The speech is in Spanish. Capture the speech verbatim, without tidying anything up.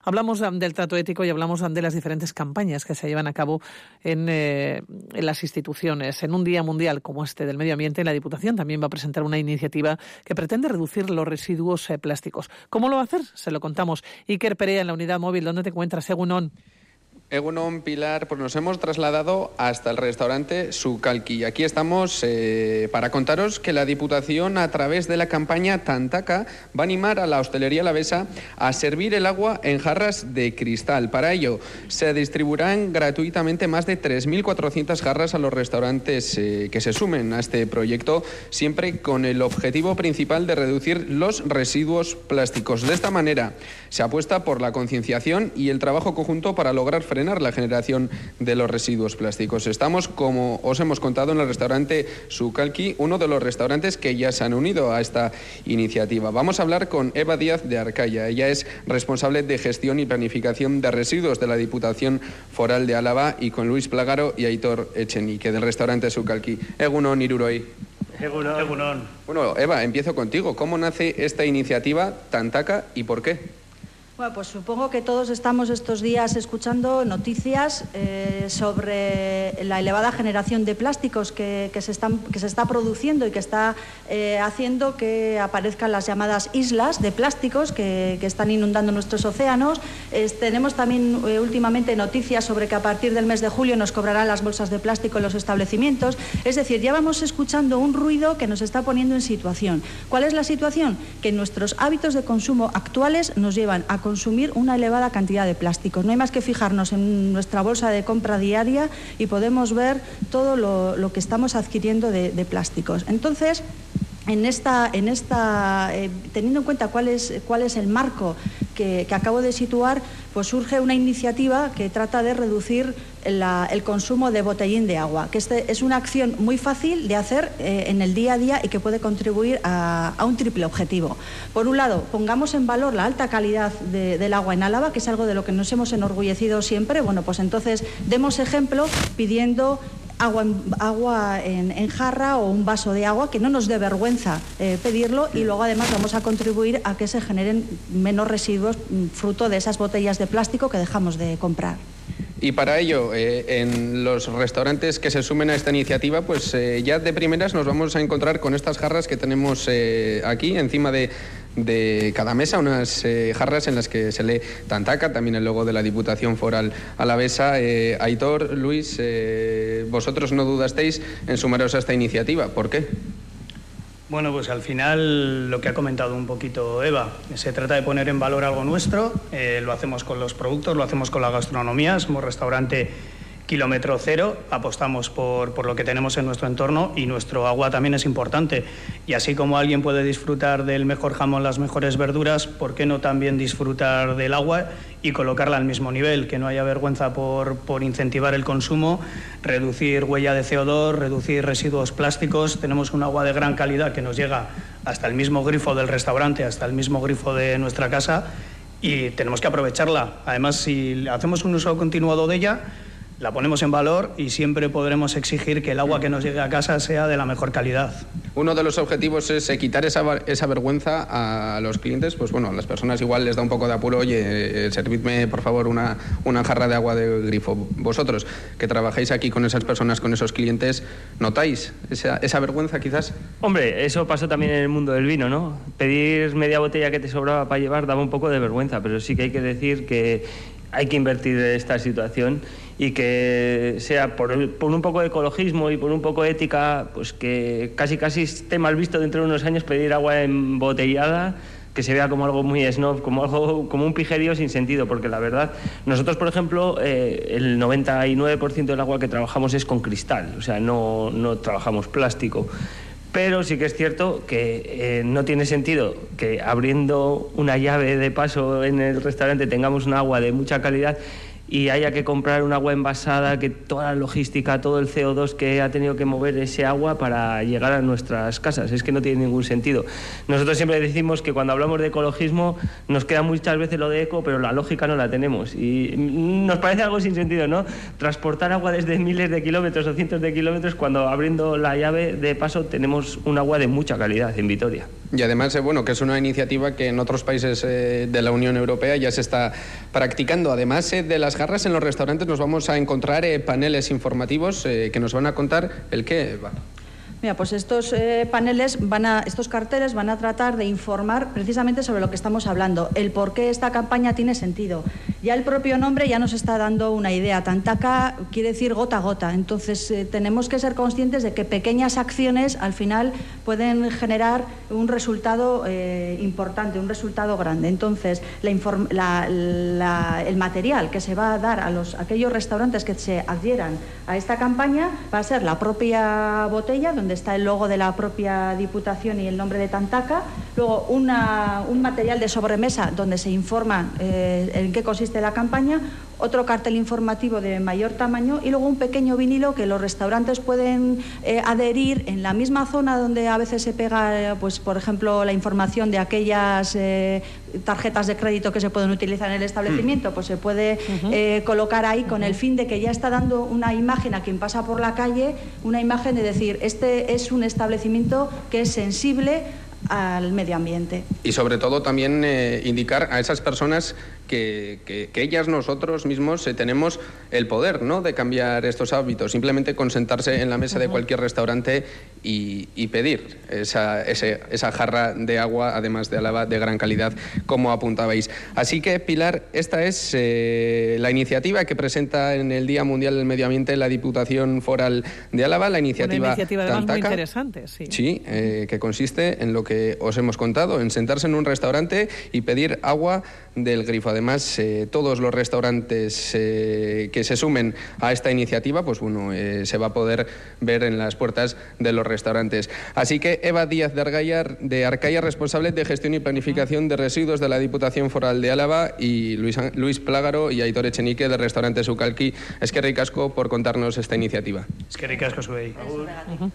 Hablamos del trato ético y hablamos de las diferentes campañas que se llevan a cabo en, eh, en las instituciones. En un día mundial como este del medio ambiente, la Diputación también va a presentar una iniciativa que pretende reducir los residuos eh, plásticos. ¿Cómo lo va a hacer? Se lo contamos. Iker Perea, en la unidad móvil. ¿Dónde te encuentras, Egunon? Egunon, Pilar, pues nos hemos trasladado hasta el restaurante Sukalki. Aquí estamos eh, para contaros que la Diputación, a través de la campaña Tantaka, va a animar a la hostelería alavesa a servir el agua en jarras de cristal. Para ello, se distribuirán gratuitamente más de tres mil cuatrocientas jarras a los restaurantes eh, que se sumen a este proyecto, siempre con el objetivo principal de reducir los residuos plásticos. De esta manera, se apuesta por la concienciación y el trabajo conjunto para lograr frenar la generación de los residuos plásticos. Estamos, como os hemos contado, en el restaurante Sukalki, uno de los restaurantes que ya se han unido a esta iniciativa. Vamos a hablar con Eva Díaz de Arcaya. Ella es responsable de gestión y planificación de residuos de la Diputación Foral de Álava, y con Luis Plagaro y Aitor Echenique del restaurante Sukalki. Egunon, Iruroi. Egunon. Egunon. Bueno, Eva, empiezo contigo. ¿Cómo nace esta iniciativa Tantaka y por qué? Bueno, pues supongo que todos estamos estos días escuchando noticias eh, sobre la elevada generación de plásticos que, que, se, están, que se está produciendo y que está eh, haciendo que aparezcan las llamadas islas de plásticos que, que están inundando nuestros océanos. Eh, tenemos también eh, últimamente noticias sobre que a partir del mes de julio nos cobrarán las bolsas de plástico en los establecimientos. Es decir, ya vamos escuchando un ruido que nos está poniendo en situación. ¿Cuál es la situación? Que nuestros hábitos de consumo actuales nos llevan a consumir una elevada cantidad de plásticos. No hay más que fijarnos en nuestra bolsa de compra diaria y podemos ver todo lo, lo que estamos adquiriendo de, de plásticos. Entonces, en esta, en esta eh, teniendo en cuenta cuál es, cuál es el marco que, que acabo de situar, pues surge una iniciativa que trata de reducir la, el consumo de botellín de agua, que este es una acción muy fácil de hacer eh, en el día a día y que puede contribuir a, a un triple objetivo. Por un lado, pongamos en valor la alta calidad de, del agua en Álava, que es algo de lo que nos hemos enorgullecido siempre. Bueno, pues entonces demos ejemplo pidiendo agua, en, agua en, en jarra o un vaso de agua, que no nos dé vergüenza eh, pedirlo, y luego además vamos a contribuir a que se generen menos residuos fruto de esas botellas de plástico que dejamos de comprar. Y para ello, eh, en los restaurantes que se sumen a esta iniciativa, pues eh, ya de primeras nos vamos a encontrar con estas jarras que tenemos eh, aquí encima de, de cada mesa, unas eh, jarras en las que se lee Tantaka, también el logo de la Diputación Foral Alavesa. Eh, Aitor, Luis, eh, vosotros no dudasteis en sumaros a esta iniciativa. ¿Por qué? Bueno, pues al final lo que ha comentado un poquito Eva, se trata de poner en valor algo nuestro, eh, lo hacemos con los productos, lo hacemos con la gastronomía, somos restaurante kilómetro cero, apostamos por, por lo que tenemos en nuestro entorno, y nuestro agua también es importante. Y así como alguien puede disfrutar del mejor jamón, las mejores verduras, ¿por qué no también disfrutar del agua y colocarla al mismo nivel? Que no haya vergüenza por, por incentivar el consumo, reducir huella de C O dos, reducir residuos plásticos. Tenemos un agua de gran calidad que nos llega hasta el mismo grifo del restaurante, hasta el mismo grifo de nuestra casa, y tenemos que aprovecharla. Además, si hacemos un uso continuado de ella, la ponemos en valor y siempre podremos exigir que el agua que nos llegue a casa sea de la mejor calidad. Uno de los objetivos es eh, quitar esa, esa vergüenza a los clientes. Pues bueno, a las personas igual les da un poco de apuro. Oye, eh, servidme por favor una, una jarra de agua de grifo. Vosotros, que trabajáis aquí con esas personas, con esos clientes, ¿notáis esa, esa vergüenza quizás? Hombre, eso pasó también en el mundo del vino, ¿no? Pedir media botella que te sobraba para llevar daba un poco de vergüenza, pero sí que hay que decir que hay que invertir en esta situación, y que sea por, por un poco de ecologismo y por un poco de ética, pues que casi casi esté mal visto dentro de unos años pedir agua embotellada, que se vea como algo muy snob, como algo como un pijerío sin sentido, porque la verdad, nosotros por ejemplo, eh, el noventa y nueve por ciento del agua que trabajamos es con cristal, o sea, no, no trabajamos plástico. Pero sí que es cierto que eh, no tiene sentido que abriendo una llave de paso en el restaurante tengamos un agua de mucha calidad y haya que comprar un agua envasada, que toda la logística, todo el C O dos que ha tenido que mover ese agua para llegar a nuestras casas. Es que no tiene ningún sentido. Nosotros siempre decimos que cuando hablamos de ecologismo nos queda muchas veces lo de eco, pero la lógica no la tenemos. Y nos parece algo sin sentido, ¿no? Transportar agua desde miles de kilómetros o cientos de kilómetros cuando abriendo la llave de paso tenemos un agua de mucha calidad en Vitoria. Y además, eh, bueno, que es una iniciativa que en otros países eh, de la Unión Europea ya se está practicando. Además eh, de las jarras en los restaurantes nos vamos a encontrar eh, paneles informativos eh, que nos van a contar el qué va. Mira, pues estos eh, paneles, van a, estos carteles van a tratar de informar precisamente sobre lo que estamos hablando, el por qué esta campaña tiene sentido. Ya el propio nombre ya nos está dando una idea. Tantaka quiere decir gota a gota. Entonces eh, tenemos que ser conscientes de que pequeñas acciones al final pueden generar un resultado eh, importante, un resultado grande. Entonces la la, la, el material que se va a dar a los, a aquellos restaurantes que se adhieran a esta campaña va a ser la propia botella, donde está el logo de la propia Diputación y el nombre de Tantaka. Luego una, un material de sobremesa donde se informa eh, en qué consiste la campaña, otro cartel informativo de mayor tamaño y luego un pequeño vinilo que los restaurantes pueden eh, adherir en la misma zona donde a veces se pega, pues por ejemplo, la información de aquellas eh, tarjetas de crédito que se pueden utilizar en el establecimiento, pues se puede eh, colocar ahí con el fin de que ya está dando una imagen a quien pasa por la calle, una imagen de decir, este es un establecimiento que es sensible al medio ambiente. Y sobre todo también eh, indicar a esas personas que, que, que ellas, nosotros mismos, eh, tenemos el poder, ¿no?, de cambiar estos hábitos. Simplemente con sentarse en la mesa uh-huh. de cualquier restaurante y, y pedir esa, ese, esa jarra de agua, además de Álava, de gran calidad, como apuntabais. Así que, Pilar, esta es eh, la iniciativa que presenta en el Día Mundial del Medio Ambiente la Diputación Foral de Álava, la iniciativa Una iniciativa además Tantaka, muy interesante, sí. Sí, eh, que consiste en lo que os hemos contado, en sentarse en un restaurante y pedir agua del grifo. Además, eh, todos los restaurantes eh, que se sumen a esta iniciativa, pues bueno, eh, se va a poder ver en las puertas de los restaurantes. Así que Eva Díaz de Argaya, de Arcaya, responsable de gestión y planificación de residuos de la Diputación Foral de Álava, y Luis, Luis Plágaro y Aitor Echenique, de Restaurante Sukalki, eskerrik asko por contarnos esta iniciativa. Eskerrik asko zuei.